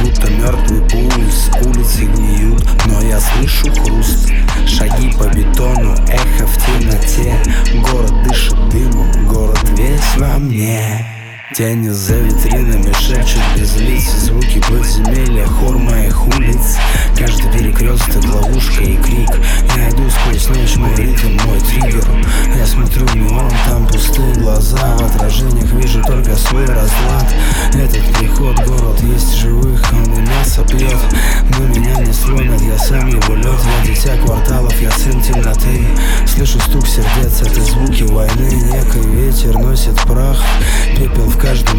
будто мертвый пульс. Улицы гниют, но я слышу хруст. Шаги по бетону, эхо в темноте. Город дышит дымом, город весь во мне. Тени за витринами шепчут без лиц. Звуки подземелья, хор моих улиц. Каждый перекресток, ловушка и крик. Я иду сквозь ночь, мой ритм, мой триггер. Я смотрю в неон, там пустые глаза. В отражениях вижу только свой разлад. Этот приход, город есть живых, он и мясо пьет. Но меня не сломят, я сам его лед. Я дитя кварталов, я сын темноты. Слышу стук сердец, это звуки войны. Некий ветер носит прах, пепел в каждом